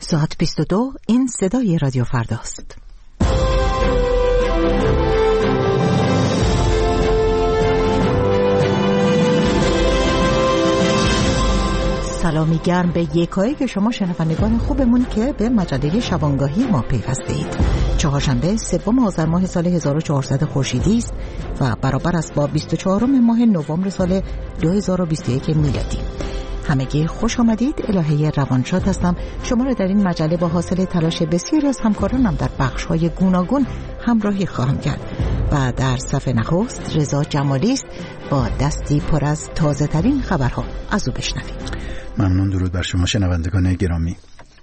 ساعت 22. این صدای رادیو فرداست. سلامی گرم به یکایی که شما شنوندگان خوبمون که به مجله شبانگاهی ما پیوسته اید. چهارشنبه 3 آذر ماه سال 1400 خورشیدی است و برابر است با 24 ماه نوامبر سال 2021 میلادی. همگی خوش آمدید. الهه روانشاد هستم. شما را در این مجله با حاصل تلاش بسیاری از همکارانم در بخش‌های گوناگون همراهی خواهم کرد و در صفحه نخست رضا جمالی است با دستی پر از تازه‌ترین خبرها. از او بشنوید. ممنون. درود بر شما شنوندگان گرامی.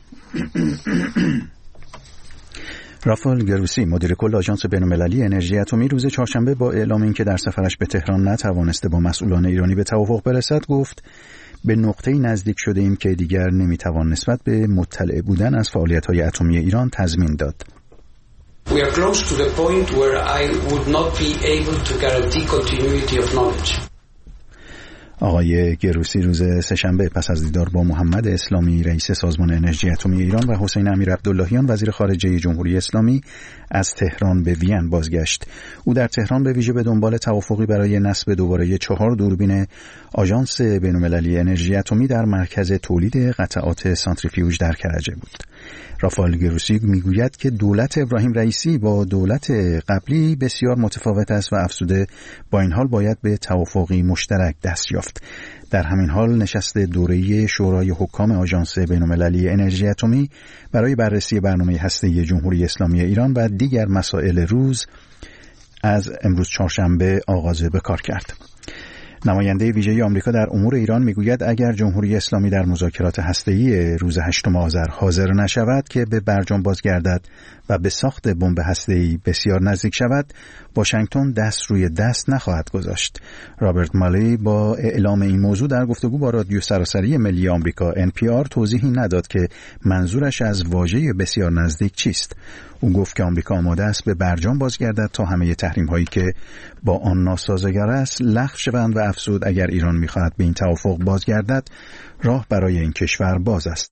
رافائل گروسی مدیر کل آژانس بین‌المللی انرژی اتمی روز چهارشنبه با اعلام اینکه در سفرش به تهران نتوانسته با مسئولان ایرانی به توافق برسد گفت به نقطه‌ای نزدیک شده ایم که دیگر نمیتوان نسبت به مطلع بودن از فعالیت‌های اتمی ایران تضمین داد. We are close to the point where I would not be able to guarantee continuity of knowledge. آقای گروسی روز سه‌شنبه پس از دیدار با محمد اسلامی رئیس سازمان انرژی اتمی ایران و حسین امیر عبداللهیان وزیر خارجه جمهوری اسلامی از تهران به وین بازگشت. او در تهران به ویژه به دنبال توافقی برای نصب دوباره 4 دوربین آژانس بین‌المللی انرژی اتمی در مرکز تولید قطعات سانتریفیوژ در کرج بود. رافائل گروسی میگوید که دولت ابراهیم رئیسی با دولت قبلی بسیار متفاوت است و افزوده با این حال باید به توافقی مشترک دست یافت. در همین حال نشست دوره‌ای شورای حکام آژانس بین‌المللی انرژی اتمی برای بررسی برنامه هسته‌ای جمهوری اسلامی ایران و دیگر مسائل روز از امروز چهارشنبه آغاز به کار کرد. نماینده ویژه آمریکا در امور ایران میگوید اگر جمهوری اسلامی در مذاکرات هسته‌ای روز 8 آذر حاضر نشود که به برجام بازگردد و به ساخت بمب هسته‌ای بسیار نزدیک شود، واشنگتن دست روی دست نخواهد گذاشت. رابرت مالی با اعلام این موضوع در گفتگو با رادیو سراسری ملی آمریکا NPR توضیحی نداد که منظورش از واژه بسیار نزدیک چیست. او گفت که آمریکا آماده است به برجام بازگردد تا همه تحریم‌هایی که با آن ناسازگار است لغو شوند و افزود اگر ایران می‌خواهد به این توافق بازگردد راه برای این کشور باز است.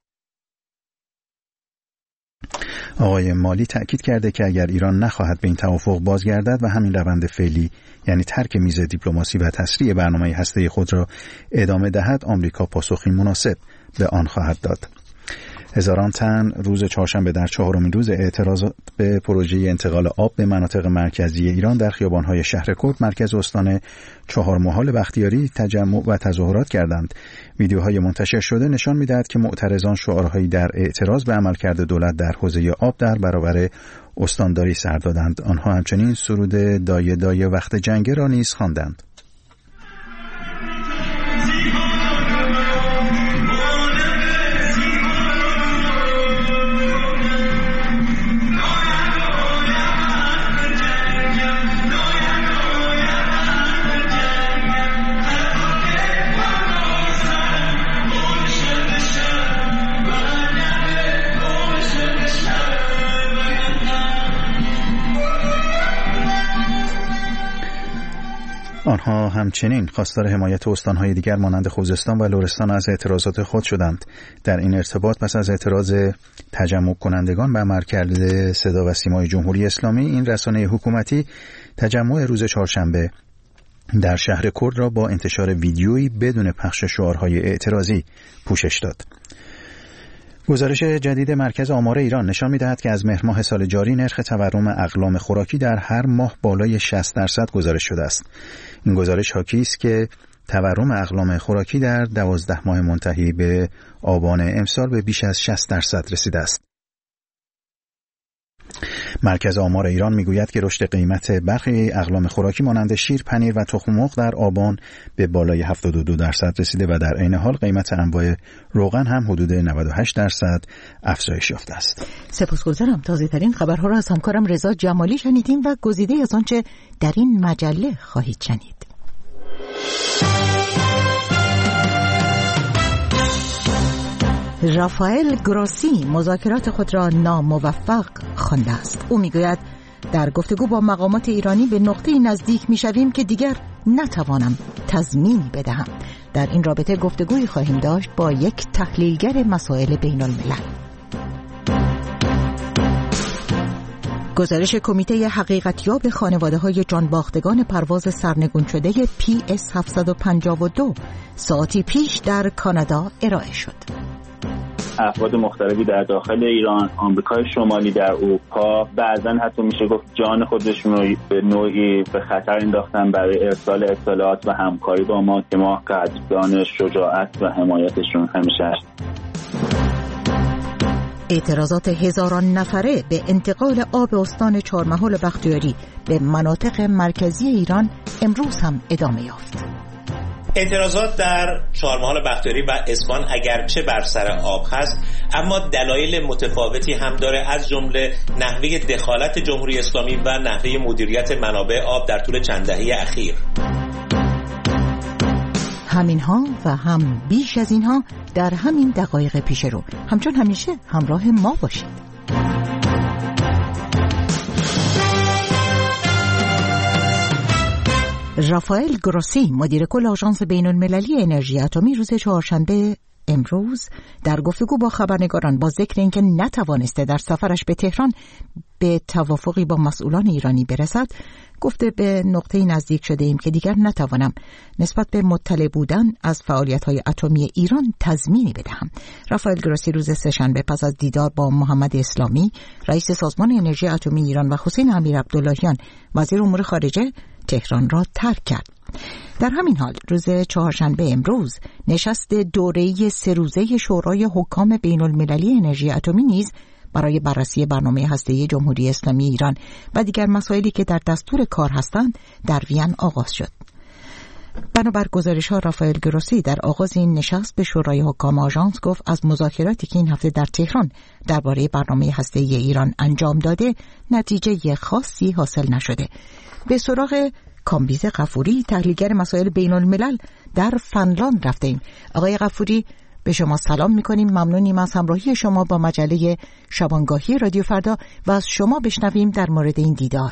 آقای مالی تأکید کرده که اگر ایران نخواهد به این توافق بازگردد و همین روند فعلی یعنی ترک میز دیپلماسی و تسریع برنامه هسته‌ای خود را ادامه دهد آمریکا پاسخی مناسب به آن خواهد داد. هزاران تن روز چهارشنبه در 4مین روز اعتراضات به پروژه انتقال آب به مناطق مرکزی ایران در خیابان‌های شهر کرد مرکز استان چهارمحال بختیاری تجمع و تظاهرات کردند. ویدیوهای منتشر شده نشان می‌دهد که معترضان شعارهایی در اعتراض به عملکرد دولت در حوزه آب در برابر استانداری سر دادند. آنها همچنین سرود دایه دایه وقت جنگ را نیز خواندند. آنها همچنین خواستار حمایت استان‌های دیگر مانند خوزستان و لرستان از اعتراضات خود شدند. در این ارتباط پس از اعتراض تجمع کنندگان به عملکرد صدا و سیمای جمهوری اسلامی، این رسانه حکومتی تجمع روز چهارشنبه در شهر کرد را با انتشار ویدیویی بدون پخش شعارهای اعتراضی پوشش داد. گزارش جدید مرکز آمار ایران نشان می‌دهد که از مهر ماه سال جاری نرخ تورم اقلام خوراکی در هر ماه بالای 60% گزارش شده است. این گزارش حاکی است که تورم اقلام خوراکی در 12 ماه منتهی به آبان امسال به بیش از 60% رسیده است. مرکز آمار ایران میگوید که رشد قیمت برخی اقلام خوراکی مانند شیر، پنیر و تخم مرغ در آبان به بالای 72% رسیده و در عین حال قیمت انواع روغن هم حدود 98% افزایش یافته است. سپاسگزارم. تازه‌ترین خبرها را از همکارم رضا جمالی شنیدیم و گزیده از آنچه در این مجله خواهید شنید. رافائل گروسی مذاکرات خود را ناموفق خوانده است. او میگوید در گفتگو با مقامات ایرانی به نقطه‌ای نزدیک می‌شویم که دیگر نتوانم تضمینی بدهم. در این رابطه گفتگویی خواهیم داشت با یک تحلیلگر مسائل بین‌الملل. گزارش کمیته حقیقتیاب خانواده‌های جانباختگان پرواز سرنگون شده PS 752 ساعتی پیش در کانادا ارائه شد. افراد مختلفی در داخل ایران، آمریکای شمالی، در اروپا، بعضا حتی میشه گفت جان خودشون رو به نوعی به خطر انداختن برای ارسال اطلاعات و همکاری با ما که ما قدردان شجاعت و حمایتشون همیشه هست. اعتراضات هزاران نفره به انتقال آب استان چهارمحال بختیاری به مناطق مرکزی ایران امروز هم ادامه یافت. اعتراضات در چهارمحال بختیاری و اسفان اگرچه بر سر آب هست، اما دلایل متفاوتی هم داره، از جمله نحوه دخالت جمهوری اسلامی و نحوه مدیریت منابع آب در طول چند دهه اخیر. همینها و هم بیش از اینها در همین دقایق پیش رو. همچون همیشه همراه ما باشید. رافائل گروسی، مدیر کل آژانس بین‌المللی انرژی اتمی، روز چهارشنبه امروز در گفتگو با خبرنگاران با ذکر اینکه نتوانسته در سفرش به تهران به توافقی با مسئولان ایرانی برسد، گفته به نقطه‌ای نزدیک شده ایم که دیگر نتوانم نسبت به مطلع بودن از فعالیت‌های اتمی ایران تضمینی بدهم. رافائل گروسی روز سه‌شنبه پس از دیدار با محمد اسلامی، رئیس سازمان انرژی اتمی ایران، و حسین امیرعبداللهیان، وزیر امور خارجه، تهران را ترک کرد. در همین حال روز چهارشنبه امروز نشست دوره‌ای 3 روزه شورای حکام بین‌المللی انرژی اتمی نیز برای بررسی برنامه هسته‌ای جمهوری اسلامی ایران و دیگر مسائلی که در دستور کار هستند در وین آغاز شد. بنابر گزارش‌ها، رافائل گروسی در آغاز این نشست به شورای حکام آژانس گفت از مذاکراتی که این هفته در تهران درباره برنامه هسته‌ای ایران انجام داده نتیجه خاصی حاصل نشده. به سراغ کامبیز غفوری، تحلیلگر مسائل بین الملل در فنلاند رفتیم. آقای غفوری، به شما سلام میکنیم. ممنونیم از همراهی شما با مجله شبانگاهی رادیو فردا و از شما بشنویم در مورد این دیدار.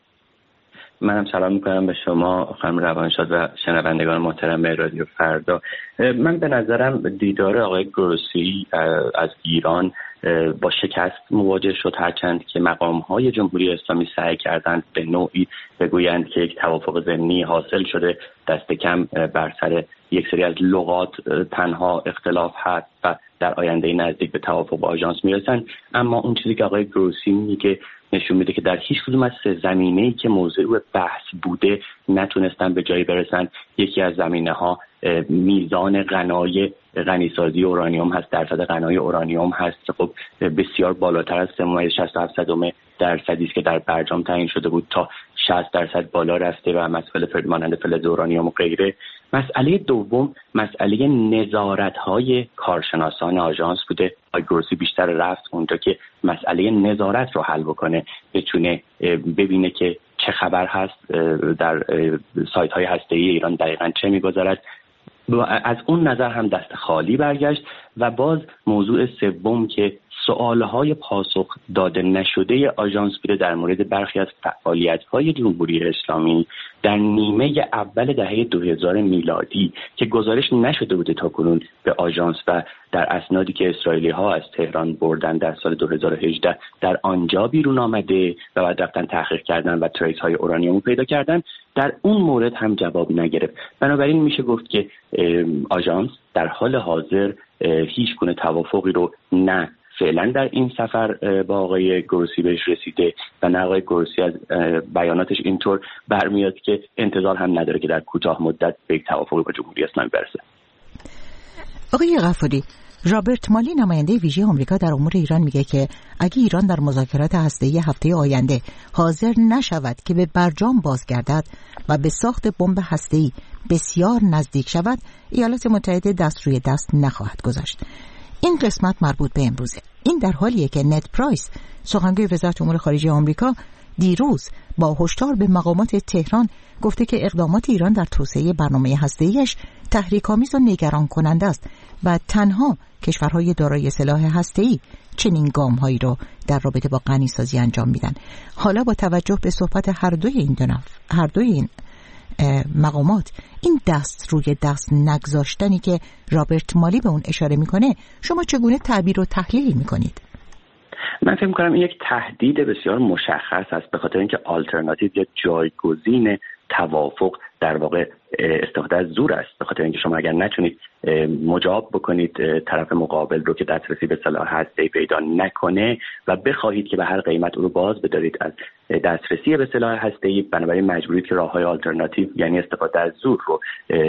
منم سلام میکنم به شما خانم روانشاد و شنوندگان محترم رادیو فردا. من به نظرم دیدار آقای گروسی از ایران با شکست مواجه شد، هرچند که مقام‌های جمهوری اسلامی سعی کردند به نوعی بگویند که یک توافق ضمنی حاصل شده، دست کم بر سر یک سری از لغات تنها اختلاف هست و در آینده نزدیک به توافق با آژانس میرسن. اما اون چیزی که آقای گروسی میگه نشون میده که در هیچ کدوم از 3 زمینه‌ای که موضوع بحث بوده نتونستن به جایی برسن. یکی از زمینه‌ها میزان غنیسازی اورانیوم هست، درصد غنای اورانیوم هست. خب بسیار بالاتر از 3.67% است که در برجام تعیین شده بود، تا 60% بالا رفته و مسئله مانند فلز اورانیوم و غیره. مسئله دوم مسئله نظارت‌های کارشناسان آژانس بوده. آقای گروسی بیشتر رفت اونجا که مسئله نظارت رو حل بکنه، بتونه ببینه که چه خبر هست در سایت‌های هسته‌ای ایران، دقیقاً چه می‌گذرد. از اون نظر هم دست خالی برگشت. و باز موضوع سوم که سوالهای پاسخ داده نشده آژانس بوده در مورد برخی از فعالیت‌های جمهوری اسلامی در نیمه اول دهه 2000 میلادی که گزارش نشده بوده تاکنون به آژانس و در اسنادی که اسرائیلی‌ها از تهران بردن در سال 2018 در آنجا بیرون آمده و بعد رفتن تحقیق کردن و تریس‌های اورانیوم پیدا کردن. در اون مورد هم جواب نگرفت. بنابراین میشه گفت که آژانس در حال حاضر هیچ گونه توافقی رو نه فعلا در این سفر با آقای گروسی بهش رسیده و نه آقای گروسی از بیاناتش اینطور برمیاد که انتظار هم نداره که در کوتاه مدت به یک توافقی با جمهوری اسلامی برسه. آقای غفوری، رابرت مالی، نماینده ویژه آمریکا در امور ایران، میگه که اگه ایران در مذاکرات هسته‌ای هفته آینده حاضر نشود که به برجام بازگردد و به ساخت بمب هسته‌ای بسیار نزدیک شود، ایالات متحده دست روی دست نخواهد گذاشت. این قسمت مربوط به امروزه. این در حالیه که نت پرایس، سخنگوی وزارت امور خارجه آمریکا، دیروز با هشدار به مقامات تهران گفته که اقدامات ایران در توسعه برنامه هسته‌ایش تحریک‌آمیز و نگران کننده است و تنها کشورهای دارای سلاح هسته‌ای چنین گام‌هایی را در رابطه با غنیسازی انجام میدن. حالا با توجه به صحبت هر دوی این مقامات، این دست روی دست نگذاشتنی که رابرت مالی به اون اشاره میکنه، شما چگونه تعبیر و تحلیل میکنید؟ من فکر می‌کنم این یک تهدید بسیار مشخص است، به خاطر اینکه آلترناتیو یا جایگزین توافق در واقع استفاده از زور است. به خاطر اینکه شما اگر نتونید مجاب بکنید طرف مقابل رو که دسترسی به سلاح هسته‌ای پیدا نکنه و بخواهید که به هر قیمت او رو باز بدارید از دسترسی به سلاح هسته‌ای، بنابراین مجبورید که راه‌های آلترناتیو یعنی استفاده از زور رو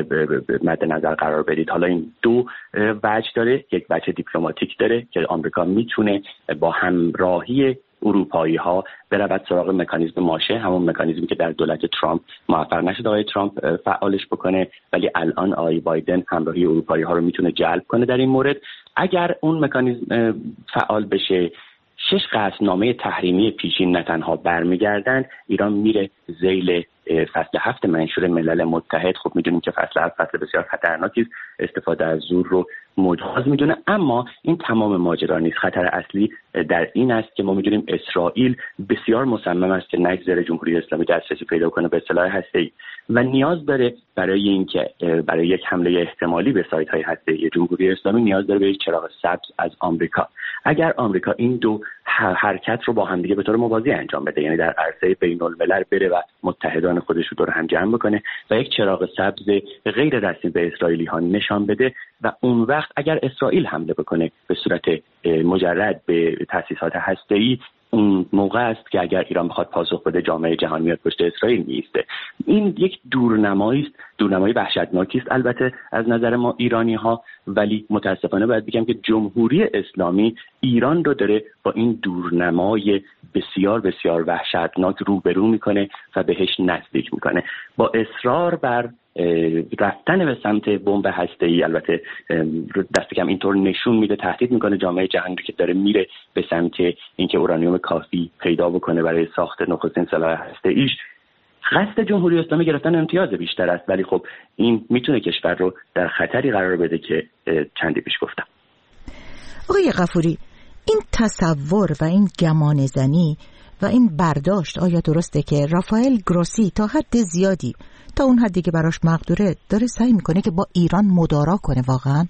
مد نظر قرار بدید. حالا این دو وجه داره، یک وجه دیپلماتیک داره که آمریکا میتونه با همراهی اروپایی ها برود سراغ مکانیزم ماشه، همون مکانیزمی که در دولت ترامپ موفق نشد آقای ترامپ فعالش بکنه، ولی الان آقای بایدن همراهی اروپایی ها رو میتونه جلب کنه در این مورد. اگر اون مکانیزم فعال بشه، 6 قطعنامه تحریمی پیشین نه تنها برمیگردند، ایران میره ذیل فصل 7 منشور ملل متحد. خب میدونیم که فصل 7 فصل بسیار خطرناکی است، استفاده از زور رو مجاز میدونه، اما این تمام ماجرا نیست. خطر اصلی در این است که ما میدونیم اسرائیل بسیار مصمم است که نگذاره جمهوری اسلامی دسترسی پیدا کنه به سلاح هسته‌ای و نیاز داره برای اینکه برای یک حمله احتمالی به سایت‌های هسته‌ای جمهوری اسلامی نیاز داره به یک چراغ سبز از آمریکا. اگر آمریکا این دو حرکت رو با هم دیگه به طور موازی انجام بده، یعنی در عرصه بین‌الملل بره و متحدان خودش رو دور هم جمع بکنه و یک چراغ سبز غیر رسمی به اسرائیلی‌ها نشان بده و اون وقت اگر اسرائیل حمله بکنه به صورت مجرد به تأسیسات هسته‌ای، اون موقع است که اگر ایران بخواد پاسخ بده جامعه جهانی میاد پشت اسرائیل میسته. این یک دورنمایی است، دورنمایی وحشتناکی است البته از نظر ما ایرانی ها، ولی متاسفانه باید بگم که جمهوری اسلامی ایران رو داره با این دورنمای بسیار بسیار وحشتناک روبرو میکنه و بهش نزدیک میکنه. با اصرار بر رفتن به سمت بمب هسته‌ای، البته دست کم اینطور نشون میده، تهدید میکنه جامعه جهانی رو که داره میره به سمت اینکه اورانیوم کافی پیدا بکنه برای ساخت نخستین سلاح هسته‌ایش. قصد جمهوری اسلامی گرفتن امتیاز بیشتر است، ولی خب این میتونه کشور رو در خطری قرار بده که چندی پیش گفتم. آقای غفوری، این تصور و این گمانه‌زنی و این برداشت آیا درسته که رافائل گروسی تا حد زیادی، تا اون حدی که براش مقدوره، داره سعی میکنه که با ایران مدارا کنه؟ واقعا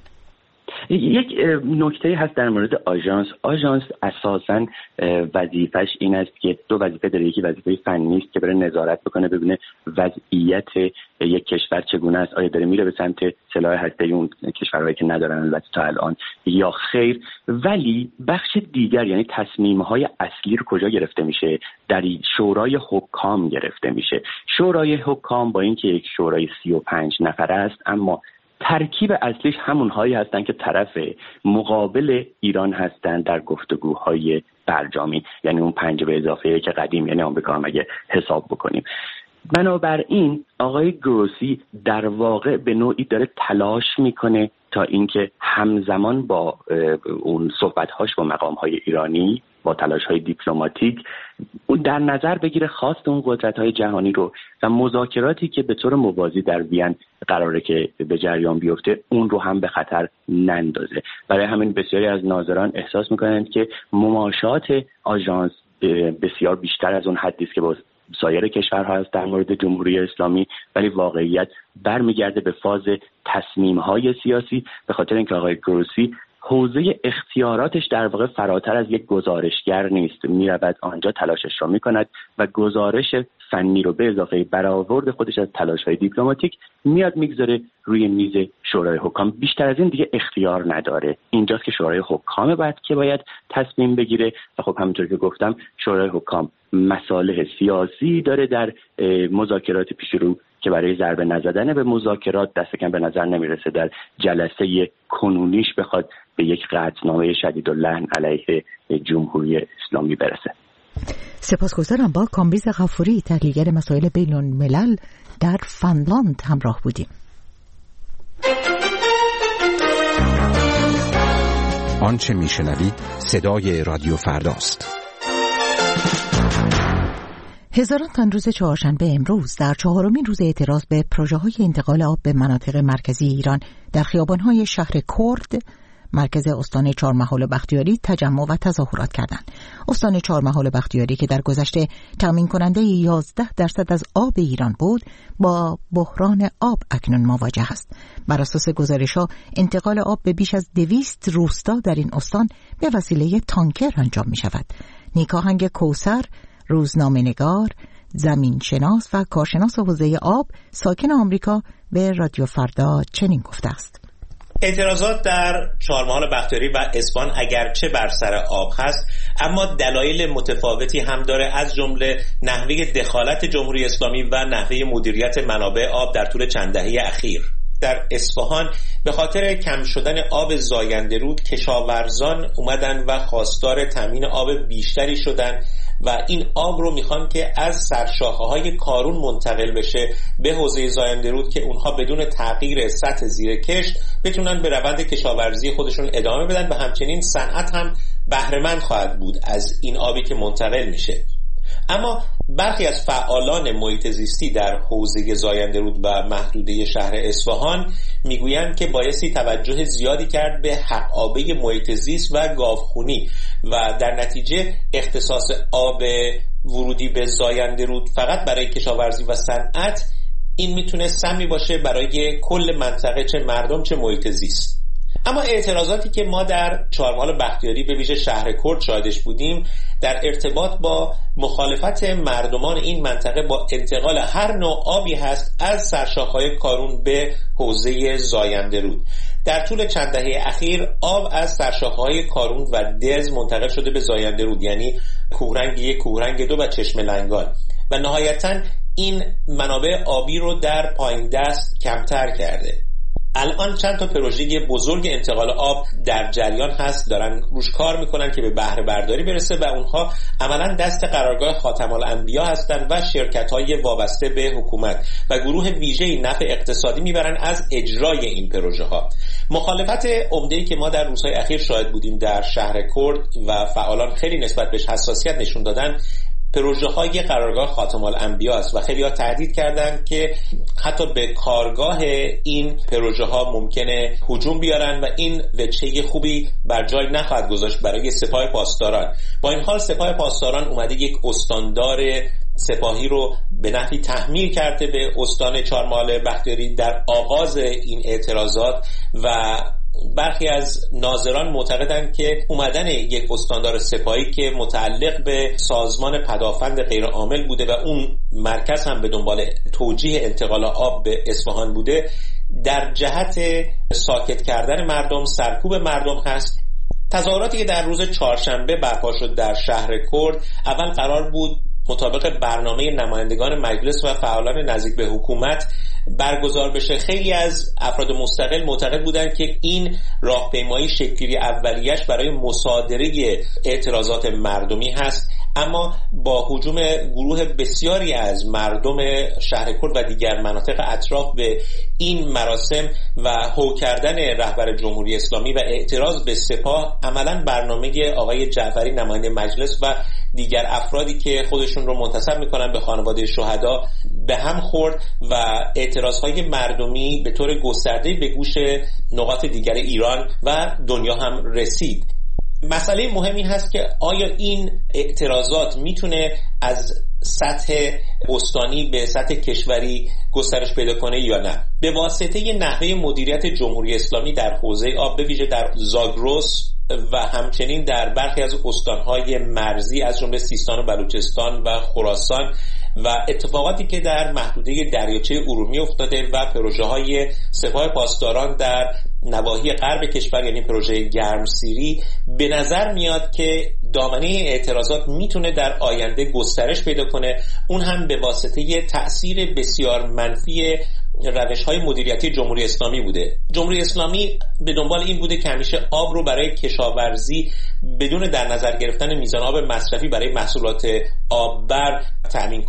یک نکته هست در مورد آژانس اساساً وظیفش این است که دو وظیفه داره. یکی وظیفه فنی است که بره نظارت بکنه ببینه وضعیت یک کشور چگونه است، آیا داره میره به سمت سلاح هسته‌ای اون کشورهایی که ندارن البته تا الان یا خیر. ولی بخش دیگر یعنی تصمیم‌های اصلی رو کجا گرفته میشه؟ در شورای حکام گرفته میشه. شورای حکام با اینکه یک شورای 35 نفره است، اما ترکیب اصلیش همونهایی هستن که طرف مقابل ایران هستن در گفتگوهای برجامی، یعنی اون 5 به اضافه که قدیم، یعنی آمریکا هم اگه حساب بکنیم. بنابراین آقای گروسی در واقع به نوعی داره تلاش میکنه تا اینکه همزمان با اون صحبت‌هاش با مقام‌های ایرانی، با تلاش‌های دیپلماتیک، اون در نظر بگیره خواست اون قدرت‌های جهانی رو و مذاکراتی که به طور موازی در وین قراره که به جریان بیفته اون رو هم به خطر نندازه. برای همین بسیاری از ناظران احساس می‌کنند که مماشات آژانس بسیار بیشتر از اون حدی است که با سایر کشورها هست در مورد جمهوری اسلامی، ولی واقعیت برمیگرده به فاز تصمیم‌های سیاسی، به خاطر اینکه آقای گروسی حوزه اختیاراتش در واقع فراتر از یک گزارشگر نیست. میرود آنجا تلاشش را میکند و گزارش فنی رو به اضافه برآورد خودش از تلاش‌های دیپلماتیک میاد میگذاره روی میز شورای حکام. بیشتر از این دیگه اختیار نداره. اینجاست که شورای حکام باید تصمیم بگیره و خب همونطور که گفتم شورای حکام مصالح سیاسی داره در مذاکرات پیش رو که برای ضربه نزدن به مذاکرات دست کم به نظر نمیرسه در جلسه کنونیش بخواد به یک قطعنامه شدیداللحن علیه جمهوری اسلامی برسه. سپاسگزارم. با کامبیز غفوری، تحلیلگر مسائل بین الملل در فنلاند همراه بودیم. آنچه میشنوید صدای رادیو فرداست. هزاران تن روز چهارشنبه امروز در 4مین روز اعتراض به پروژه‌های انتقال آب به مناطق مرکزی ایران در خیابان‌های شهر کرد مرکز استان چهارمحال بختیاری تجمع و تظاهرات کردند. استان چهارمحال بختیاری که در گذشته تامین کننده 11% از آب ایران بود، با بحران آب اکنون مواجه است. بر اساس گزارش‌ها انتقال آب به بیش از 200 روستا در این استان به وسیله تانکر انجام می‌شود. نیکاهنگ کوثر، روزنامه‌نگار، زمینشناس و کارشناس حوزه آب، ساکن آمریکا، به رادیو فردا چنین گفته است: اعتراضات در چهارمحال بختیاری و اسفان اگرچه بر سر آب هست، اما دلایل متفاوتی هم داره، از جمله نحوه دخالت جمهوری اسلامی و نحوه مدیریت منابع آب در طول چند دهه اخیر. در اصفهان به خاطر کم شدن آب زاینده رود، کشاورزان اومدن و خواستار تامین آب بیشتری شدن و این آب رو میخوان که از سرشاخه‌های کارون منتقل بشه به حوزه زاینده رود که اونها بدون تغییر سطح زیر کشت بتونن به روند کشاورزی خودشون ادامه بدن و همچنین صنعت هم بهره‌مند خواهد بود از این آبی که منتقل میشه. اما برخی از فعالان محیط زیستی در حوزه زاینده رود و محدوده شهر اصفهان میگویند که بایستی توجه زیادی کرد به حق‌آبی محیط زیست و گاوخونی و در نتیجه اختصاص آب ورودی به زاینده رود فقط برای کشاورزی و صنعت این میتونه سمی باشه برای کل منطقه، چه مردم چه محیط زیست. اما اعتراضاتی که ما در چهارمحال بختیاری به ویژه شهر کرد شاهدش بودیم در ارتباط با مخالفت مردمان این منطقه با انتقال هر نوع آبی هست از سرشاخه‌های کارون به حوزه زاینده رود. در طول چند دهه اخیر آب از سرشاخه‌های کارون و دز منتقل شده به زاینده رود، یعنی کوهرنگ 1، کوهرنگ 2 و چشمه لنگان، و نهایتاً این منابع آبی رو در پایین دست کمتر کرده. الان چند تا پروژه بزرگ انتقال آب در جریان هست، دارن روش کار میکنن که به بهره برداری برسه و اونها عملا دست قرارگاه خاتم الانبیا هستن و شرکت‌های وابسته به حکومت و گروه ویژه‌ای نفع اقتصادی میبرن از اجرای این پروژه ها. مخالفت عمده‌ای که ما در روزهای اخیر شاهد بودیم در شهر کرد و فعالان خیلی نسبت بهش حساسیت نشون دادن، پروژه های قرارگاه خاتم الانبیا است و خیلی ها تهدید کردند که حتی به کارگاه این پروژه ها ممکنه هجوم بیارن و این وجهه خوبی بر جای نخواهد گذاشت برای سپاه پاسداران. با این حال سپاه پاسداران اومده یک استاندار سپاهی رو به نحوی تحمیل کرده به استان چهارمحال بختیاری در آغاز این اعتراضات و برخی از ناظران معتقدند که اومدن یک استاندار سپاهی که متعلق به سازمان پدافند غیرعامل بوده و اون مرکز هم به دنبال توجیه انتقال آب به اصفهان بوده، در جهت ساکت کردن مردم، سرکوب مردم هست. تظاهراتی که در روز چهارشنبه برپا شد در شهر کرد، اول قرار بود مطابق برنامه نمایندگان مجلس و فعالان نزدیک به حکومت برگزار بشه. خیلی از افراد مستقل معتقد بودند که این راهپیمایی شکلی اولیش برای مصادره اعتراضات مردمی هست، اما با هجوم گروه بسیاری از مردم شهر کرد و دیگر مناطق اطراف به این مراسم و هو کردن رهبر جمهوری اسلامی و اعتراض به سپاه، عملاً برنامه آقای جعفری نماینده مجلس و دیگر افرادی که خودشون رو منتسب میکنن به خانواده شهدا به هم خورد و اعتراضهای مردمی به طور گسترده به گوش نقاط دیگر ایران و دنیا هم رسید. مسئله مهمی هست که آیا این اعتراضات میتونه از سطح استانی به سطح کشوری گسترش پیدا کنه یا نه. به واسطه نحوه مدیریت جمهوری اسلامی در حوزه آب، به ویژه در زاگرس و همچنین در برخی از استانهای مرزی از جمله سیستان و بلوچستان و خراسان و اتفاقاتی که در محدوده دریاچه ارومیه افتاده و پروژه‌های سپاه پاسداران در نواحی غرب کشور، یعنی پروژه گرمسیری، به نظر میاد که دامنه اعتراضات میتونه در آینده گسترش پیدا کنه، اون هم به واسطه تأثیر بسیار منفی روش‌های مدیریتی جمهوری اسلامی بوده. جمهوری اسلامی به دنبال این بوده که همیشه آب رو برای کشاورزی بدون در نظر گرفتن میزان آب مصرفی برای محصولات آببر تأمین کنه.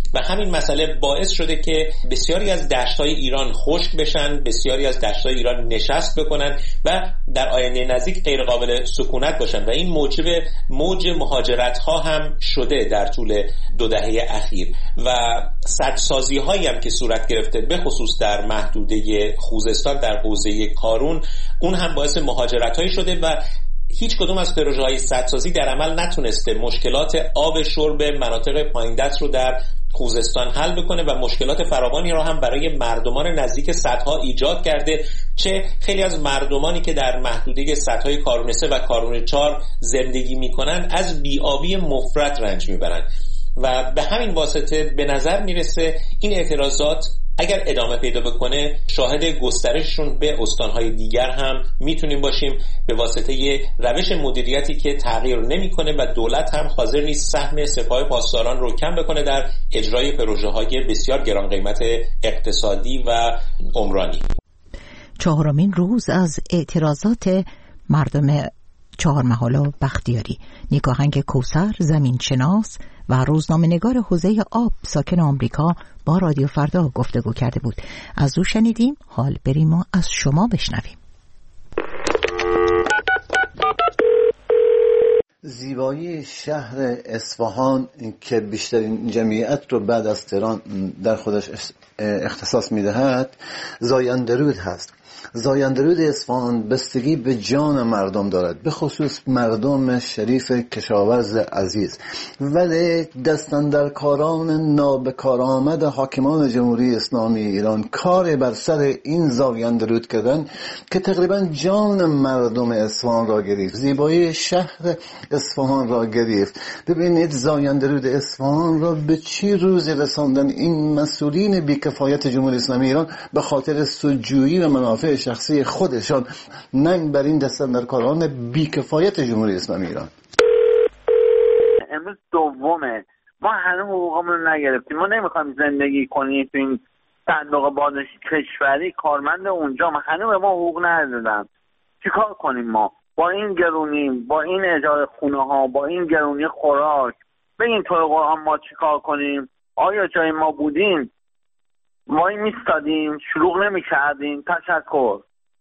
و همین مسئله باعث شده که بسیاری از دشت‌های ایران خشک بشن، بسیاری از دشت‌های ایران نشست بکنن و در آینده نزدیک غیر قابل سکونت باشن و این موج مهاجرت‌ها هم شده در طول 2 دهه اخیر و سدسازی‌هایی هم که صورت گرفته به خصوص در محدوده خوزستان در حوزه کارون، اون هم باعث مهاجرت‌هایی شده و هیچ کدوم از پروژه‌های سدسازی در عمل نتونسته مشکلات آب شرب مناطق پایین‌دست رو در خوزستان حل بکنه و مشکلات فراوانی رو هم برای مردمان نزدیک سدها ایجاد کرده، چه خیلی از مردمانی که در محدوده سدهای کارون 3 و کارون 4 زندگی میکنن از بی‌آبی مفرط رنج میبرن و به همین واسطه به نظر میرسه این اعتراضات اگر ادامه پیدا بکنه شاهد گسترششون به استانهای دیگر هم میتونیم باشیم به واسطه یه روش مدیریتی که تغییر نمیکنه و دولت هم حاضر نیست سهم سپاه پاسداران رو کم بکنه در اجرای پروژه‌های بسیار گران قیمت اقتصادی و عمرانی. 4مین روز از اعتراضات مردم چهارمحالا بختیاری، نیکاهنگ کوثر زمین شناس و روزنامه‌نگار حوزه آب ساکن آمریکا با رادیو فردا گفتگو کرده بود. از او شنیدیم، حال بریم و از شما بشنویم. زیبایی شهر اصفهان که بیشترین جمعیت رو بعد از تهران در خودش اختصاص می‌دهد، زایندرود هست. زایندرود اصفهان بستگی به جان مردم دارد، به خصوص مردم شریف کشاورز عزیز، ولی دستاندرکاران نابکارآمد حاکمان جمهوری اسلامی ایران کار بر سر این زایندرود کردن که تقریبا جان مردم اصفهان را گرفت، زیبایی شهر اصفهان را گرفت. ببینید زایندرود اصفهان را به چی روزی رساندن این مسئولین بیکفایت جمهوری اسلامی ایران به خاطر سودجویی و منافع شخصی خودشان. ننگ بر این دستاندرکاران بیکفایت جمهوری اسلامی ایران. امروز دومه، ما هنوز حقوقمون نگرفتیم. ما نمیخوایم زندگی کنیم تو این صندوق بازنشستگی کشوری، کارمند اونجا ما هنوز به ما حقوق ندادن. چیکار کنیم ما با این گرونی، با این اجاره خونه ها، با این گرونی خوراک؟ به این طور قرآن ما چیکار کنیم؟ آیا جای ما بودیم ما این میستادیم، شلوغ نمی کردیم؟ تشکر.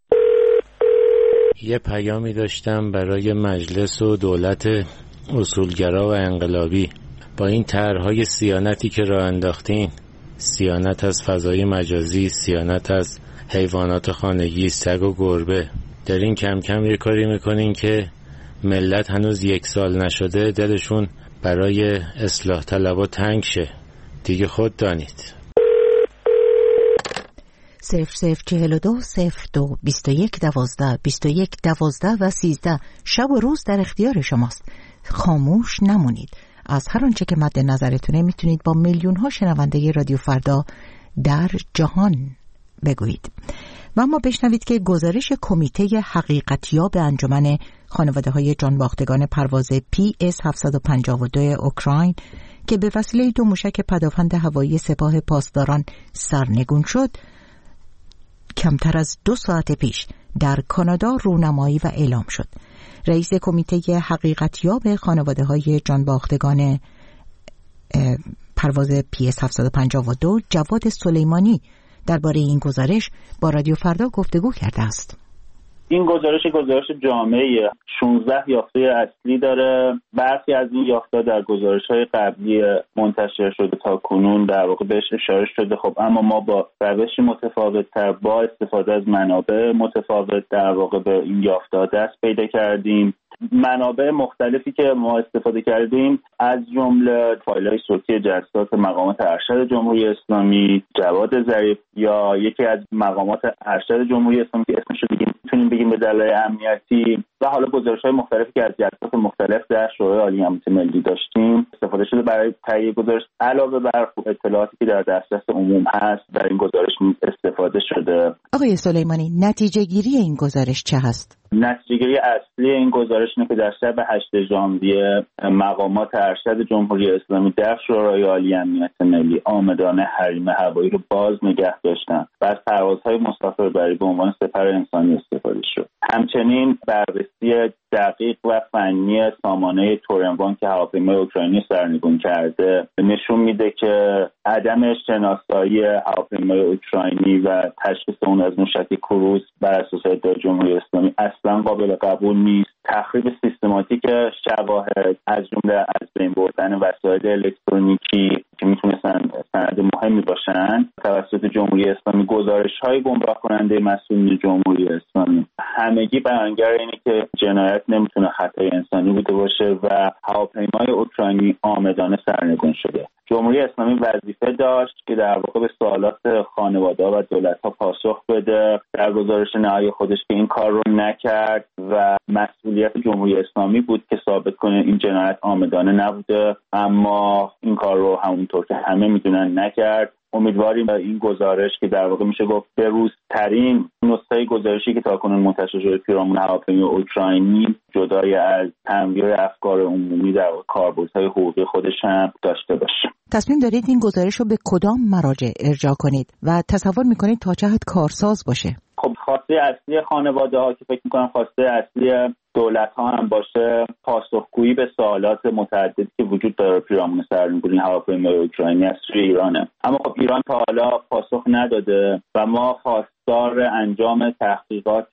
یه پیامی داشتم برای مجلس و دولت اصولگرا و انقلابی. با این طرح‌های صیانتی که راه انداختین، صیانت از فضای مجازی، صیانت از حیوانات خانگی، سگ و گربه، دارین کم کم یه کاری میکنین که ملت هنوز 1 سال نشده دلشون برای اصلاح طلبا تنگ شه. دیگه خود دانید. 0042 02 21 12 21 12 و 13 شب و روز در اختیار شماست. خاموش نمونید. از هر آنچه که مد نظرتونه میتونید با میلیون ها شنونده رادیو فردا در جهان بگویید. و اما بشنوید که گزارش کمیته حقیقتیاب انجمن خانواده های جانباختگان پرواز PS-752 اوکراین که به وسیله 2 موشک پدافند هوایی سپاه پاسداران سرنگون شد، کمتر از 2 ساعت پیش در کانادا رونمایی و اعلام شد. رئیس کمیته حقیقتیاب خانواده های جانباختگان پرواز PS-752 جواد سلیمانی درباره این گزارش با رادیو فردا گفتگو کرده است. این گزارش جامعه 16 یافته اصلی داره. برخی از این یافته در گزارش‌های قبلی منتشر شده تا کنون در واقع بهش اشاره شده. خب اما ما با روشی متفاوت‌تر، با استفاده از منابع متفاوت در واقع به این یافته دست پیدا کردیم. منابع مختلفی که ما استفاده کردیم از جمله فایل‌های صوتی جلسات مقامات ارشد جمهوری اسلامی، جواد ظریف یا یکی از مقامات ارشد جمهوری اسلامی که اسمش رو میتونیم بگیم به دلایل امنیتی، و حالا گزارش‌های مختلفی که از جلسات مختلف در شورای عالی امنیت ملی داشتیم استفاده شده برای تهیه گزارش. علاوه بر اطلاعاتی که در دسترس عموم هست در این گزارش استفاده شده. آقای سلیمانی، نتیجه گیری این گزارش چه هست؟ نتیجه گیری اصلی این گزارش اینه که در شب 8 ژانویه مقامات ارشد جمهوری اسلامی در شورای عالی امنیت ملی آمدانه حریم هوایی رو باز نگه داشتن و از پروازهای مسافربری به عنوان سپر انسانی استفاده شد. همچنین بررسی دقیق و فنی سامانه تورنوان که هواپیمای اوکراینی سرنگون کرده نشون میده که عدم شناسایی هواپیمای اوکراینی و تشخیص اون از موشک کروز بر اساس ادعای جمهوری اسلامی اصلا قابل قبول نیست. تخریب سیستماتیک شواهد از جمله از بین بردن وسایل الکترونیکی که میتونستن سند مهمی باشن توسط جمهوری اسلامی، گزارش‌های گمراه کننده مسئولین جمهوری اسلامی، همگی بیانگر اینه که جنایت نمیتونه خطای انسانی بوده باشه و هواپیمای اوکراینی عامدانه سرنگون شده. جمهوری اسلامی وظیفه داشت که در واقع به سوالات خانواده‌ها و دولت‌ها پاسخ بده. در گزارش نهایی خودش که این کار رو نکرد و مسئولیت جمهوری اسلامی بود که ثابت کنه این جنایت عامدانه نبوده، اما این کار رو همونطور که همه میدونن نکرد. امیدواریم این گزارش که در واقع میشه گفت بروزترین نسخه گزارشی که تاکنون منتشر شده پیرامون هواپیمای اوکراینی، جدای از تنویر افکار عمومی در کاربردهای حقوقی خودش هم داشته باشه. تصمیم دارید این گزارش رو به کدام مراجع ارجاع کنید و تصور میکنید تا چه حد کارساز باشه؟ خب خواسته اصلی خانواده ها که فکر میکنم خواسته اصلی دولت ها هم باشه پاسخگویی به سوالات متعددی که وجود داره پیرامون سرنگونی هواپیمای اوکراینی از سوی ایرانه. اما خب ایران تا حالا پاسخ نداده و ما خواستار انجام تحقیقات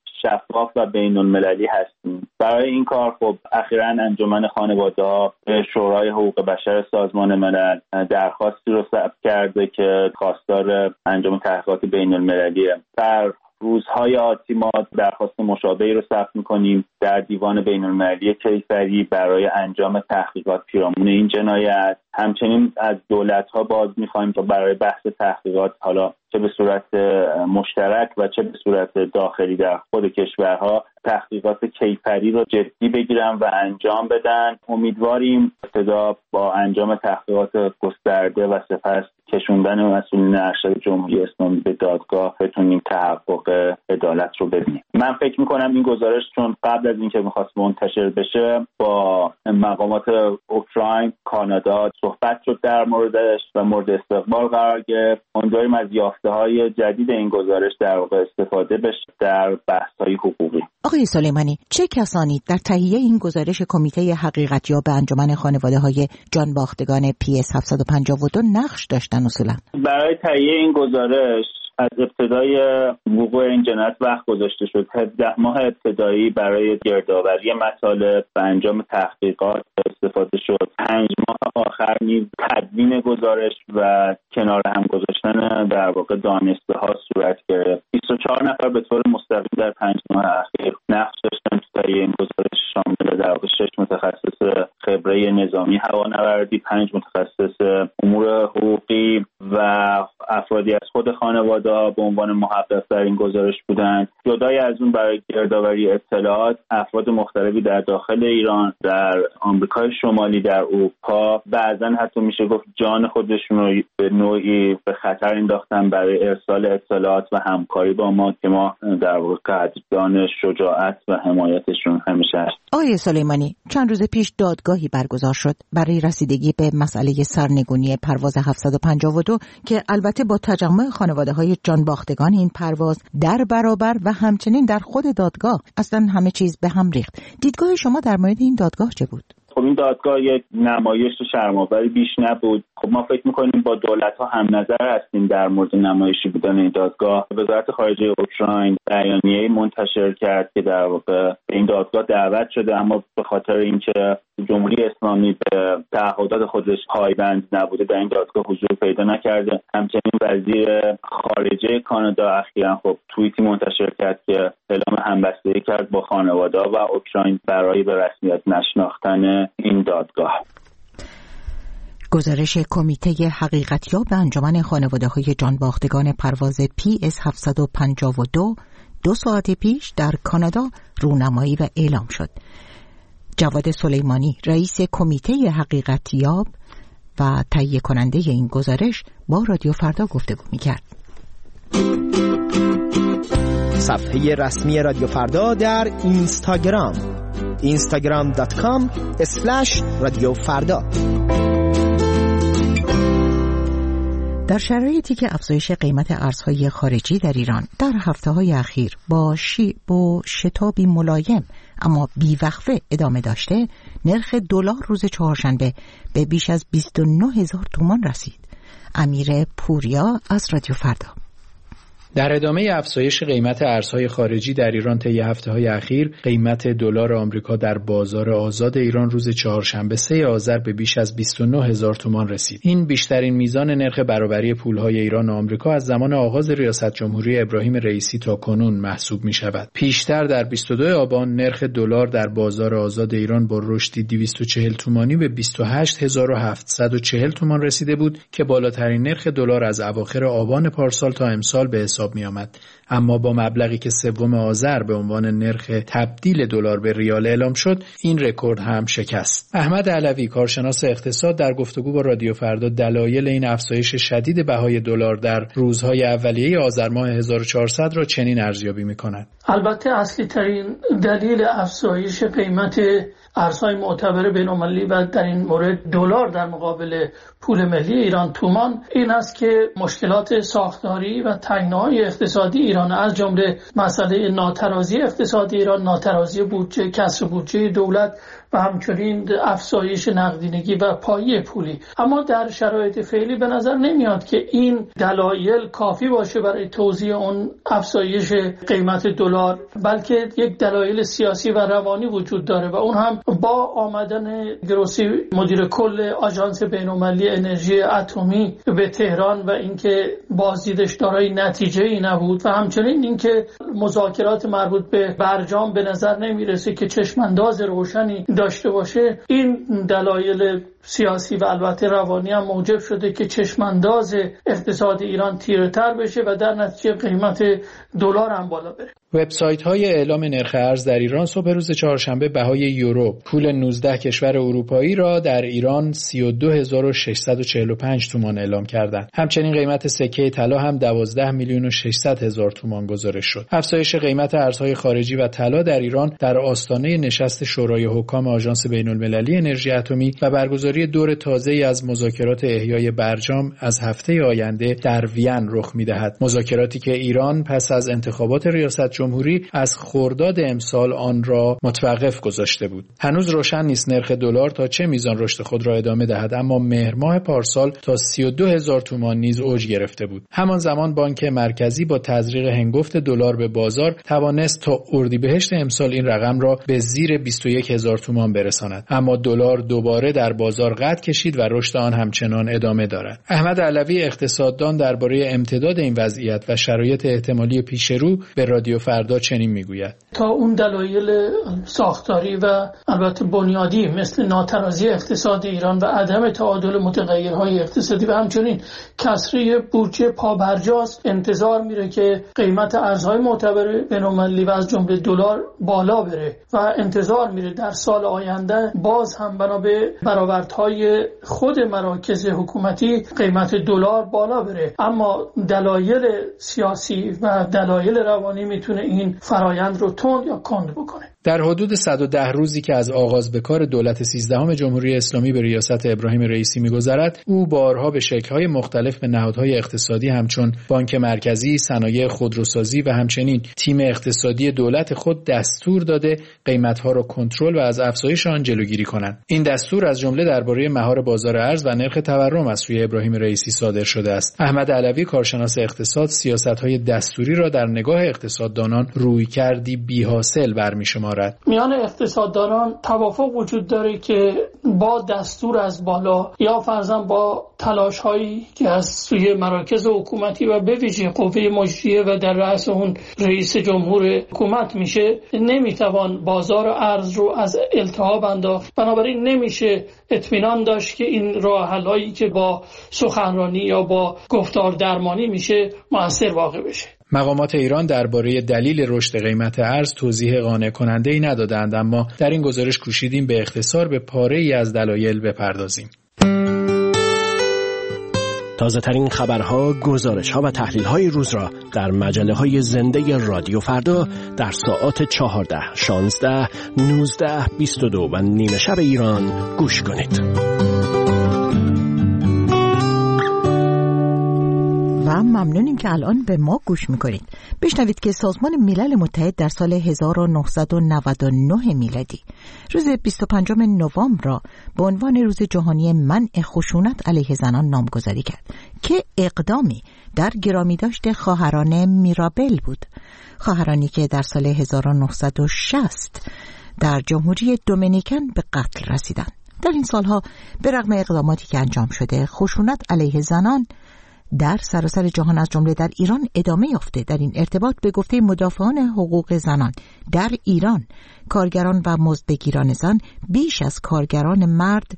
شفاف و بین المللی هستیم. برای این کار خب اخیراً انجمن خانواده‌ها به شورای حقوق بشر سازمان ملل درخواستی رو ثبت کرده که خواستار انجام تحقیقات بین المللیه. در روزهای آتی ما درخواست مشابهی رو ثبت می‌کنیم در دیوان بین‌المللی کیفری برای انجام تحقیقات پیرامون این جنایت. همچنین از دولت‌ها باز می‌خوایم تا برای بحث تحقیقات، حالا چه به صورت مشترک و چه به صورت داخلی در خود کشورها، تحقیقات کیفری رو جدی بگیرن و انجام بدن. امیدواریم ابتدا با انجام تحقیقات گسترده و سپس کشوندن مسئولین ارشد جمهوری اسلامی به دادگاه بتونیم تحقق عدالت رو ببینیم. من فکر میکنم این گزارش چون قبل از اینکه میخواست منتشر بشه با مقامات اوکراین، کانادا صحبت شد در موردش و مورد استقبال قرار گرفت. امیدواریم از یافته‌های جدید این گزارش در واقع استفاده بشه در بحث‌های حقوقی. آقای سلیمانی، چه کسانی در تهیه این گزارش کمیته حقیقتیاب به انجمن خانواده‌های جانباختگان PS 752 نقش داشتن اصولا؟ برای تهیه این گزارش از ابتدای وقوع این جنایت وقت گذاشته شد. 17 ماه ابتدایی برای گردآوری مطالب و انجام تحقیقات استفاده شد. 5 ماه آخر نیز تدوین گزارش و کنار هم گذاشتن در واقع دانسته ها صورت گرفت. 24 نفر به طور مستقیم در 5 ماه اخیر نقش داشتن تو تهیه این گزارش، شامل در واقع 6 متخصص خبره نظامی هوانوردی، 5 متخصص امور حقوقی و افرادی از خود خانواده به عنوان محقق در این گزارش بودند. جدای از اون برای گردآوری اطلاعات افراد مختلفی در داخل ایران، در آمریکای شمالی، در اروپا، بعضا حتی میشه گفت جان خودشون رو به نوعی به خطر انداختن برای ارسال اطلاعات و همکاری با ما که ما در واقع قدردان شجاعت و حمایتشون همیشه هست. آقای سلیمانی، چند روز پیش دادگاهی برگزار شد برای رسیدگی به مسئله سرنگونی پرواز 752 که البته با تجمع خانواده‌های جانباختگان این پرواز در برابر و همچنین در خود دادگاه اصلا همه چیز به هم ریخت. دیدگاه شما در مورد این دادگاه چه بود؟ خب این دادگاه یک نمایش شرم‌آوری بیش نبود. خب ما فکر می‌کنیم با دولت‌ها هم نظر هستیم در مورد نمایشی بودن این دادگاه. وزارت خارجه اوکراین بیانیه‌ای منتشر کرد که در واقع این دادگاه دعوت شده، اما به خاطر اینکه جمهوری اسلامی به تعهدات خودش پایبند نبوده در این دادگاه حضور پیدا نکرده. همچنین وزیر خارجه کانادا اخیراً خب توییتی منتشر کرد که اعلام همبستگی کرد با خانواده و اوکراین برای به رسمیت نشناختن این دادگاه. گزارش کمیته حقیقتیاب به انجمن خانواده‌های جانباختگان پرواز PS 752 2 ساعت پیش در کانادا رونمایی و اعلام شد. جواد سلیمانی، رئیس کمیته حقیقتیاب و تهیه کننده این گزارش، با رادیو فردا گفتگو می‌کرد. صفحه رسمی رادیو فردا در اینستاگرام instagram.com/رادیوفردا. در شرایطی که افزایش قیمت ارزهای خارجی در ایران در هفته‌های اخیر با شتابی ملایم اما بیوقفه ادامه داشته، نرخ دلار روز چهارشنبه به بیش از 29,000 تومان رسید. امیر پوریا از رادیو فردا. در ادامه افزایش قیمت ارزهای خارجی در ایران طی هفته‌های اخیر، قیمت دلار آمریکا در بازار آزاد ایران روز چهارشنبه 3 آذر به بیش از 29,000 تومان رسید. این بیشترین میزان نرخ برابری پولهای ایران و آمریکا از زمان آغاز ریاست جمهوری ابراهیم رئیسی تا کنون محسوب می‌شود. پیشتر در 22 آبان نرخ دلار در بازار آزاد ایران با رشدی 240 تومانی به 28740 تومان رسیده بود که بالاترین نرخ دلار از اواخر آبان پارسال تا امسال به حساب می آمد. اما با مبلغی که 3 آذر به عنوان نرخ تبدیل دلار به ریال اعلام شد، این رکورد هم شکست. احمد علوی، کارشناس اقتصاد، در گفتگو با رادیو فردا دلایل این افزایش شدید بهای دلار در روزهای اولیه آذر ماه 1400 را چنین ارزیابی می‌کند. البته اصلی ترین دلیل افزایش قیمت ارزهای معتبر بین‌المللی و در این مورد دلار در مقابل پول ملی ایران تومان این است که مشکلات ساختاری و تنگناهای اقتصادی ایران، از جمله مسئله ناترازی اقتصادی ایران، ناترازی بودجه، کسر بودجه دولت و همچنین افزایش نقدینگی و پایه پولی. اما در شرایط فعلی به نظر نمیاد که این دلایل کافی باشه برای توزیع اون افزایش قیمت دلار، بلکه یک دلایل سیاسی و روانی وجود داره و اون هم با آمدن گروسی مدیر کل آژانس بین‌المللی انرژی اتمی به تهران و اینکه بازدیدش دارای نتیجه‌ای نبود و همچنین اینکه مذاکرات مربوط به برجام به نظر نمیرسه که چشمانداز روشنی داشته باشه. این دلایل سیاسی و البته روانی هم موجب شده که چشمانداز اقتصاد ایران تیره‌تر بشه و در نتیجه قیمت دلار هم بالا بره. وبسایت‌های اعلام نرخ ارز در ایران صبح روز چهارشنبه بهای یورو، پول 19 کشور اروپایی را در ایران 32645 تومان اعلام کردند. همچنین قیمت سکه طلا هم 12,600,000 تومان گزارش شد. افزایش قیمت ارزهای خارجی و طلا در ایران در آستانه نشست شورای حکام آژانس بین‌المللی انرژی اتمی و برگزاری دور تازه‌ای از مذاکرات احیای برجام از هفته آینده در وین رخ می‌دهد. مذاکراتی که ایران پس از انتخابات ریاست جمهوری از خرداد امسال آن را متوقف گذاشته بود. هنوز روشن نیست نرخ دلار تا چه میزان رشد خود را ادامه دهد، اما مهر ماه پارسال تا 32,000 تومان نیز اوج گرفته بود. همان زمان بانک مرکزی با تزریق هنگفت دلار به بازار توانست تا اردیبهشت امسال این رقم را به زیر 21,000 تومان برساند، اما دلار دوباره در بازار قد کشید و رشد آن همچنان ادامه دارد. احمد علوی، اقتصاددان، درباره امتداد این وضعیت و شرایط احتمالی پیشرو به رادیو فردا چنین میگوید: تا اون دلایل ساختاری و البته بنیادی مثل ناترازی اقتصاد ایران و عدم تعادل متغیرهای اقتصادی و همچنین کسری بودجه پابرجاست، انتظار میره که قیمت ارزهای معتبر بین‌المللی و از جمله دلار بالا بره و انتظار میره در سال آینده باز هم بنا به برآوردهای خود مراکز حکومتی قیمت دلار بالا بره. اما دلایل سیاسی و دلایل روانی میتونه این فرایند رو تند یا کند بکنه. در حدود 110 روزی که از آغاز به کار دولت 13 جمهوری اسلامی به ریاست ابراهیم رئیسی می‌گذرد، او بارها به شکل‌های مختلف به نهادهای اقتصادی همچون بانک مرکزی، صنایع خودروسازی و همچنین تیم اقتصادی دولت خود دستور داده قیمت‌ها را کنترل و از افزایش آن جلوگیری کنند. این دستور از جمله درباره مهار بازار ارز و نرخ تورم از سوی ابراهیم رئیسی صادر شده است. احمد علوی، کارشناس اقتصاد، سیاست‌های دستوری را در نگاه اقتصاددانان رویکردی بی‌حاصل برمی‌شمارد. میان اقتصاددانان توافق وجود داره که با دستور از بالا یا فرضاً با تلاش‌هایی که از سوی مراکز حکومتی و به ویژه قوه مجریه و در رأس اون رئیس جمهور حکومت میشه، نمیتوان بازار ارز رو از التهاب انداخت. بنابراین نمیشه اطمینان داشت که این راه حلایی که با سخنرانی یا با گفتار درمانی میشه مؤثر واقع بشه. مقامات ایران درباره دلیل رشد قیمت ارز توضیح قانع کننده‌ای ندادند، اما در این گزارش کوشیدیم به اختصار به پاره‌ای از دلایل بپردازیم. تازه ترین خبرها، گزارش‌ها و تحلیل‌های روز را در مجله‌های زنده رادیو فردا در ساعات 14، 16، 19، 22 و نیمه شب ایران گوش کنید. و ممنونیم که الان به ما گوش میکنید. بشنوید که سازمان ملل متحد در سال 1999 میلادی روز 25 نوامبر را به عنوان روز جهانی منع خشونت علیه زنان نامگذاری کرد که اقدامی در گرامیداشت خواهران میرابل بود، خواهرانی که در سال 1960 در جمهوری دومینیکن به قتل رسیدند. در این سالها به رغم اقداماتی که انجام شده، خشونت علیه زنان در سراسر جهان از جمله در ایران ادامه یافته. در این ارتباط به گفته مدافعان حقوق زنان در ایران، کارگران و مزدبگیران زن بیش از کارگران مرد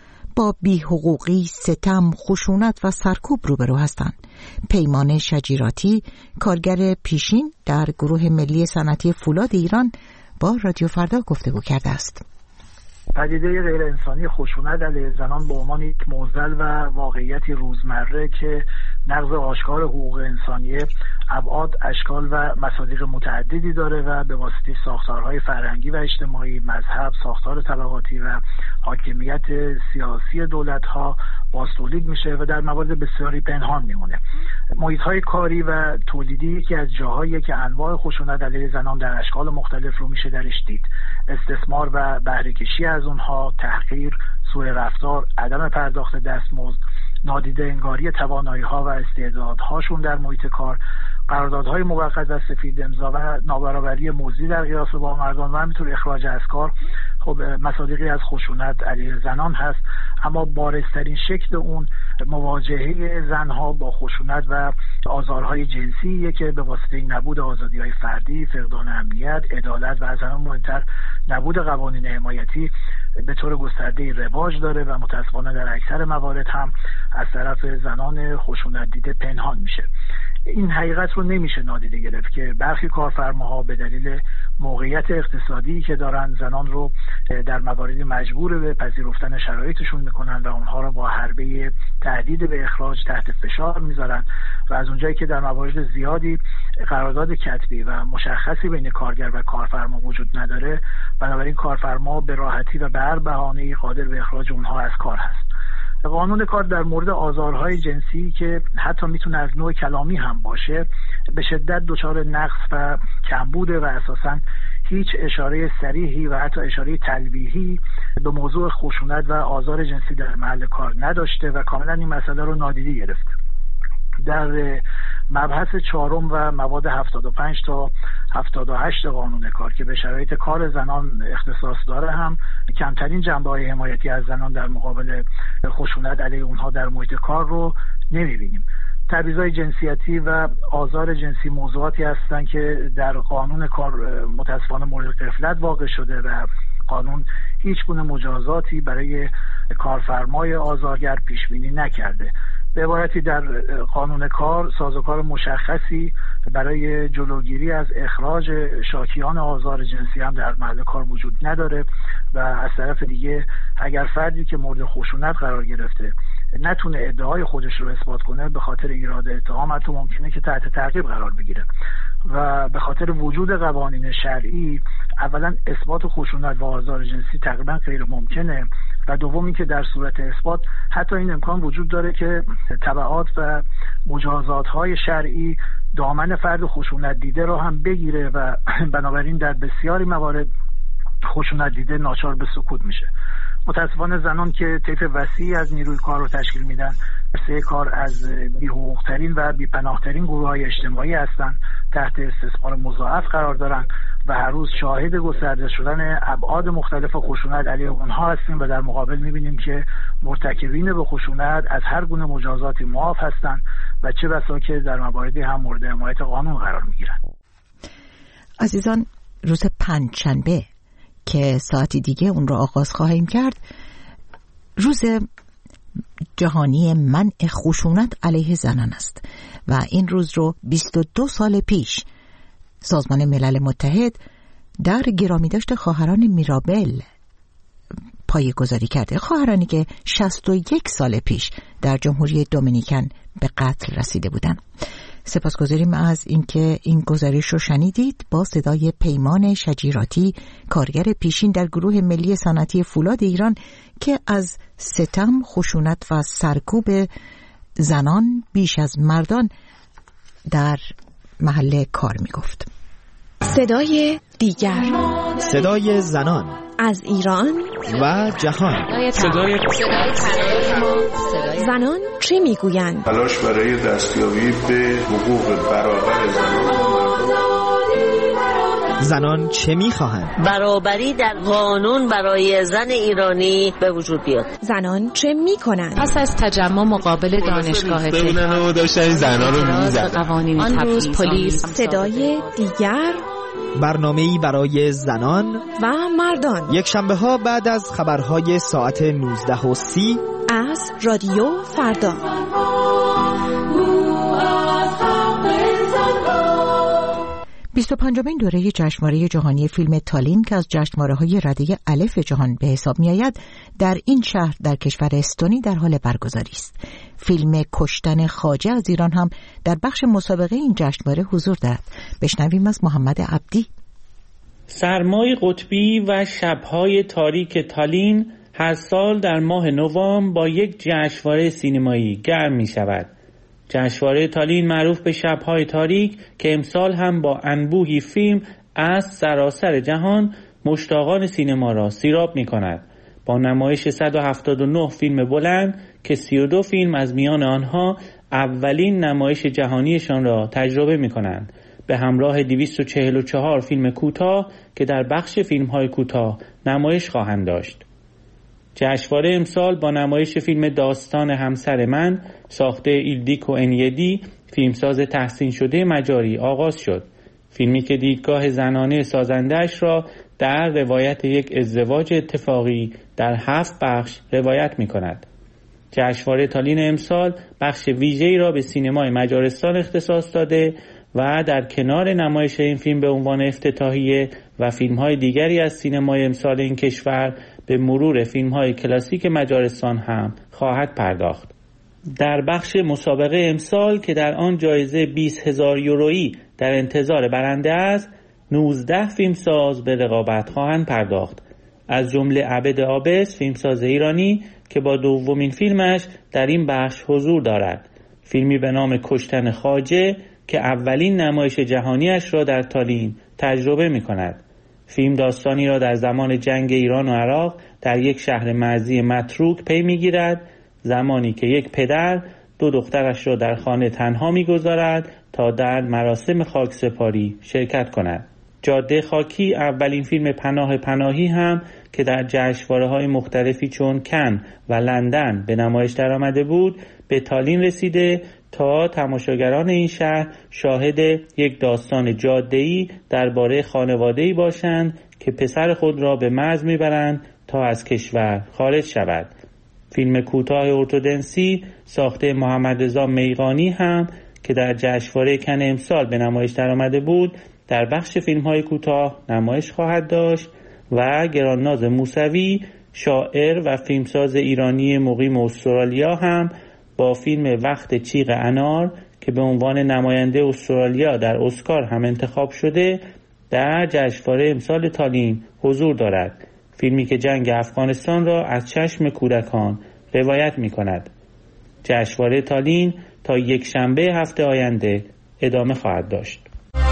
با بی‌حقوقی، ستم، خشونت و سرکوب روبرو هستند. پیمان شجیراتی، کارگر پیشین در گروه ملی صنعتی فولاد ایران، با رادیو فردا گفتگو کرده است. پدیده غیر انسانی خشونت علیه زنان به عنوان یک معضل و واقعیتی روزمره که نقض آشکار حقوق انسانی ابعاد، اشکال و مصادیق متعددی داره و به واسطه ساختارهای فرهنگی و اجتماعی، مذهب، ساختار طبقاتی و حاکمیت سیاسی دولت‌ها بازتولید میشه و در موارد بسیاری پنهان میمونه. محیط‌های کاری و تولیدی یکی از جاهایی که انواع خشونت علیه زنان در اشکال مختلف رو میشه درش دید. استثمار و بهره‌کشی از اونها، تحقیر، سوء رفتار، عدم پرداخت دستمزد، نادیده انگاری توانایی‌ها و استعدادهاشون در محیط کار، قراردادهای موقت و سفید امضا و نابرابری موضعی در قیاس با مردان و همینطور اخراج از کار خب مصادیقی از خشونت علیه زنان هست. اما بارزترین شکل اون مواجهه زنها با خشونت و آزارهای جنسیه که به واسطه نبود آزادی‌های فردی، فقدان امنیت، عدالت و از همه مهمتر نبود قوانین حمایتی به طور گسترده رواج داره و متأسفانه در اکثر موارد هم از طرف زنان خشونت دیده پنهان میشه. این حقیقت رو نمیشه نادیده گرفت که برخی کارفرماها به دلیل موقعیت اقتصادی که دارن زنان رو در مواردی مجبور به پذیرفتن شرایطشون میکنن و اونها رو با حربه تهدید به اخراج تحت فشار میذارن و از اونجایی که در موارد زیادی قرارداد کتبی و مشخصی بین کارگر و کارفرما وجود نداره، بنابراین کارفرما به راحتی و به هر بهانه‌ای قادر به اخراج اونها از کار هست. قانون کار در مورد آزارهای جنسی که حتی میتونه از نوع کلامی هم باشه به شدت دچار نقص و کمبوده و اساساً هیچ اشاره صریحی و حتی اشاره تلویحی به موضوع خشونت و آزار جنسی در محل کار نداشته و کاملا این مسئله رو نادیده گرفته. در مبحث 4 و مواد 75 تا 78 قانون کار که به شرایط کار زنان اختصاص داره هم کمترین جنبه‌های حمایتی از زنان در مقابل خشونت علیه اونها در محیط کار رو نمی‌بینیم. تبعیض‌های جنسیتی و آزار جنسی موضوعاتی هستند که در قانون کار متأسفانه مورد غفلت واقع شده و قانون هیچ گونه مجازاتی برای کارفرمای آزارگر پیش بینی نکرده. به عبارتی در قانون کار سازوکار مشخصی برای جلوگیری از اخراج شاکیان آزار جنسی هم در محل کار وجود نداره و از طرف دیگه اگر فردی که مورد خشونت قرار گرفته نتونه ادعای خودش رو اثبات کنه، به خاطر ایراد اتهام حتی ممکنه که تحت تعقیب قرار بگیره و به خاطر وجود قوانین شرعی اولا اثبات خشونت و آزار جنسی تقریبا غیر ممکنه و دومی که در صورت اثبات حتی این امکان وجود داره که تبعات و مجازات‌های شرعی دامن فرد خشونت دیده را هم بگیره و بنابراین در بسیاری موارد خشونت دیده ناچار به سکوت میشه. متاسفانه زنان که طیف وسیعی از نیروی کار رو تشکیل میدن، دسته کار از بی‌حقوق‌ترین و بی‌پناه‌ترین گروه‌های اجتماعی هستند، تحت استثمار مضاعف قرار دارن و هر روز شاهد گسترده شدن ابعاد مختلف خشونت علیه اونها هستیم و در مقابل می‌بینیم که مرتکبین به خشونت از هر گونه مجازاتی معاف هستند و چه بسا که در مواردی هم مورد حمایت قانون قرار می‌گیرند. عزیزان، روز پنجشنبه که ساعتی دیگه اون رو آغاز خواهیم کرد، روز جهانی منع خشونت علیه زنان است و این روز رو 22 سال پیش سازمان ملل متحد در گرامیداشت خواهران میرابل پایه‌گذاری کرده، خواهرانی که 61 سال پیش در جمهوری دومینیکن به قتل رسیده بودند. سپاسگزاریم از اینکه این گزارش رو شنیدید. با صدای پیمان شجیراتی، کارگر پیشین در گروه ملی صنعتی فولاد ایران که از ستم، خشونت و سرکوب زنان بیش از مردان در محل کار میگفت. صدای دیگر، صدای زنان از ایران و جهان. صدای زنان چه میگویند؟ تلاش برای دستیابی به حقوق برابر زنان چه میخواهند؟ برابری در قانون برای زن ایرانی به وجود بیاد. زنان چه میکنند؟ پس از تجمع مقابل دانشگاه تهران داشتن زنان رو میزدن. آن روز پلیس. صدای دیگر، برنامه‌ای برای زنان و مردان، یک شنبه ها بعد از خبرهای ساعت 19:30 از رادیو فردا. بیست و پنجمین دوره جشنواره جهانی فیلم تالین که از جشنواره‌های رده الف جهان به حساب می‌آید، در این شهر در کشور استونی در حال برگزاری است. فیلم کشتن خواجه از ایران هم در بخش مسابقه این جشنواره حضور دارد. بشنویم از محمد عبدی. سرمای قطبی و شب‌های تاریک تالین هر سال در ماه نوامبر با یک جشنواره سینمایی گرم می‌شود. جشنواره تالین معروف به شب‌های تاریک که امسال هم با انبوهی فیلم از سراسر جهان مشتاقان سینما را سیراب می‌کند. با نمایش 179 فیلم بلند که 32 فیلم از میان آنها اولین نمایش جهانیشان را تجربه می‌کنند، به همراه 244 فیلم کوتاه که در بخش فیلم‌های کوتاه نمایش خواهند داشت. جشنواره امسال با نمایش فیلم داستان همسر من ساخته ایلدیکو انیدی، فیلمساز تحسین شده مجاری، آغاز شد. فیلمی که دیدگاه زنانه سازنده‌اش را در روایت یک ازدواج اتفاقی در 7 بخش روایت می‌کند. جشنواره تالین امسال بخش ویژه‌ای را به سینمای مجارستان اختصاص داده و در کنار نمایش این فیلم به عنوان افتتاحیه و فیلم‌های دیگری از سینمای امسال این کشور به مرور فیلم‌های کلاسیک مجارستان هم خواهد پرداخت. در بخش مسابقه امسال که در آن جایزه 20,000 یورویی در انتظار برنده است، 19 فیلمساز به رقابت خواهند پرداخت، از جمله عبد آبس، فیلمساز ایرانی که با دومین فیلمش در این بخش حضور دارد. فیلمی به نام کشتن خواجه که اولین نمایش جهانیش را در تالین تجربه می‌کند. فیلم داستانی را در زمان جنگ ایران و عراق در یک شهر مرزی متروک پی می‌گیرد، زمانی که یک پدر 2 دخترش را در خانه تنها می‌گذارد تا در مراسم خاکسپاری شرکت کند. جاده خاکی اولین فیلم پناهی هم که در جشنواره‌های مختلفی چون کن و لندن به نمایش درآمده بود، به تالین رسیده تا تماشاگران این شهر شاهد یک داستان جاده‌ای درباره خانواده‌ای باشند که پسر خود را به مرز میبرند تا از کشور خارج شود. فیلم کوتاه ارتودنسی ساخته محمد رضا میغانی هم که در جشنواره کن امسال به نمایش درآمده بود، در بخش فیلم‌های کوتاه نمایش خواهد داشت و گرانناز موسوی، شاعر و فیلمساز ایرانی مقیم استرالیا هم با فیلم وقت چیغ انار که به عنوان نماینده استرالیا در اسکار هم انتخاب شده، در جشنواره امسال تالین حضور دارد. فیلمی که جنگ افغانستان را از چشم کودکان روایت می کند. جشنواره تالین تا یک شنبه هفته آینده ادامه خواهد داشت.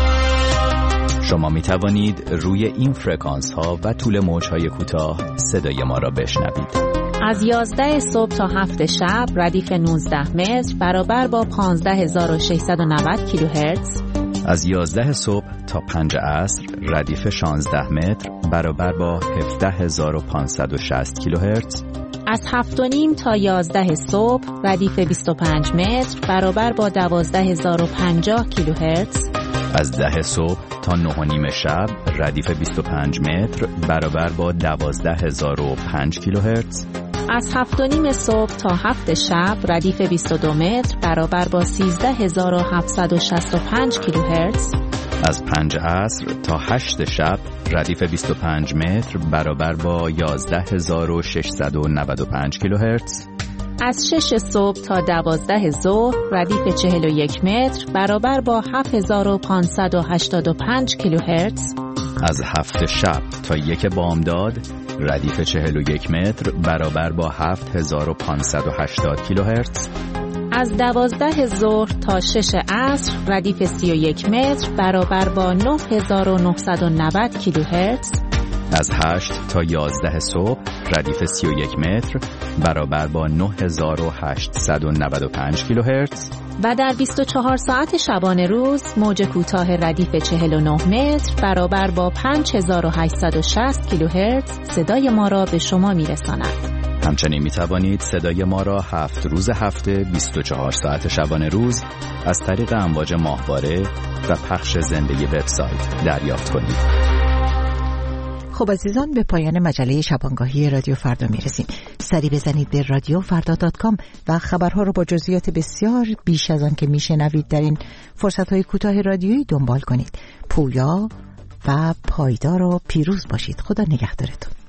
شما می توانید روی این فرکانس ها و طول موج های کوتاه صدای ما را بشنوید. از 11 صبح تا 7 شب ردیف 19 متر برابر با 15690 کیلوهرتز. از 11 صبح تا 5 عصر ردیف 16 متر برابر با 17560 کیلوهرتز. از 7:30 تا 11 صبح ردیف 25 متر برابر با 12050 کیلوهرتز. از 10 صبح تا 9:30 شب ردیف 25 متر برابر با 12005 کیلوهرتز. از 7:30 صبح تا 7 شب ردیف 22 متر برابر با 13765 کیلوهرتز. از 5 عصر تا 8 شب ردیف 25 متر برابر با 11695 کیلوهرتز. از 6 صبح تا 12 ظهر ردیف 41 متر برابر با 7585 کیلوهرتز. از 7 شب تا 1 بامداد ردیف 41 متر برابر با 7580 کیلوهرتز. از 12 ظهر تا 6 عصر ردیف 31 متر برابر با 9990 کیلوهرتز. از 8 تا 11 صبح ردیف 31 متر برابر با 9895 کیلوهرتز. و در 24 ساعت شبانه روز موج کوتاه ردیف 49 متر برابر با 5860 کیلوهرتز صدای ما را به شما میرساند. همچنین می توانید صدای ما را 7 روز هفته 24 ساعت شبانه روز از طریق امواج ماهواره و پخش زنده وبسایت دریافت کنید. خب عزیزان، به پایان مجله شبانگاهی رادیو فردا میرسیم. سری بزنید به radiofrda.com و خبرها رو با جزئیات بسیار بیش از آن که میشنوید در این فرصت‌های کوتاه رادیویی دنبال کنید. پویا و پایدار و پیروز باشید. خدا نگهدارتون.